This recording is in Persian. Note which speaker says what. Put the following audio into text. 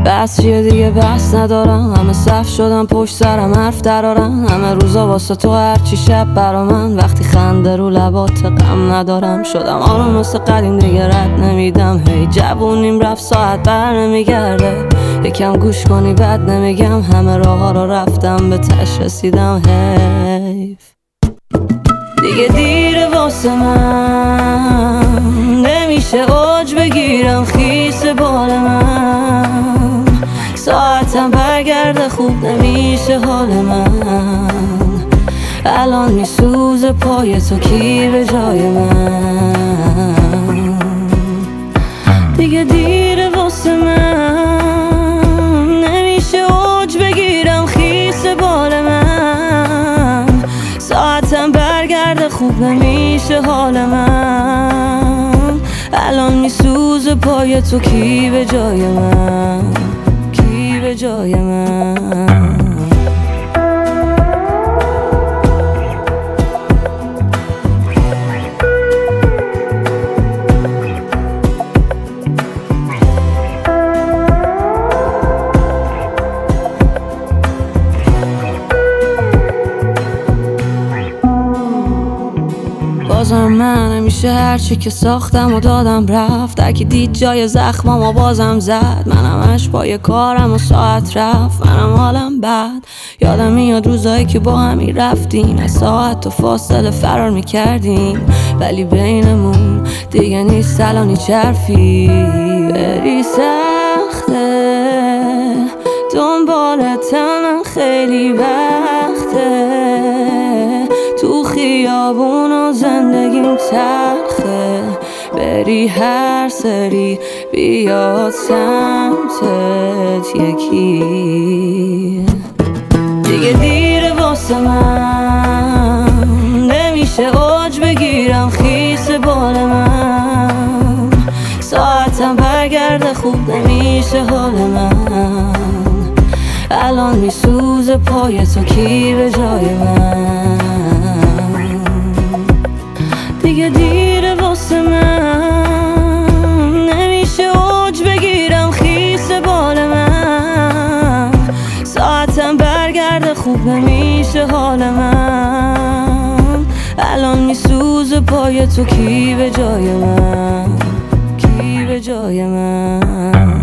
Speaker 1: بس چیه دیگه بس ندارم، همه صف شدم پشت سرم حرف درارم، همه روزا واسه تو هرچی شب برا من، وقتی خنده رو لبات غم ندارم. شدم آروم مثل قدیم دیگه رد نمیدم، هی جوونیم رفت ساعت بر نمیگرده، یکم گوش کنی بد نمیگم، همه راه ها رو رفتم به تش رسیدم. حیف دیگه دیره واسه من، نمیشه اوج بگیرم خیس بال من، ساعتم برگرده خوب نمیشه حال من، الان میسوزه پای تو کی به جای من. دیگه دیره واسه من، نمیشه اوج بگیرم خیس بال من، ساعتم برگرده خوب نمیشه حال من، الان میسوزه پای تو کی به جای من، کی به جای من. بازم من نمیشه هرچی که ساختم و دادم رفت، هرکی دید جای زخمم بازم زد، منم همش پای کارم و ساعت رفت، منم حالم بد. یادم میاد روزایی که با همی رفتیم، از ساعت و فاصله فرار میکردیم، ولی بینمون دیگه نیست الان هیچ حرفی. بری سخته دنبالتم خیلی وقته، تو خیابون و زندگیم تلخه، بری هر سری بیاد سمتت یکی. دیگه دیره واسه من، نمیشه اوج بگیرم خیس بال من، ساعتم برگرده خوب نمیشه حال من، الان میسوزه پای تو کی به جای من. دیگه دیره واسه من، نمیشه اوج بگیرم خیس بال من، ساعتم برگرده خوب نمیشه حال من، الان میسوزه پای تو کی به جای من، کی به جای من.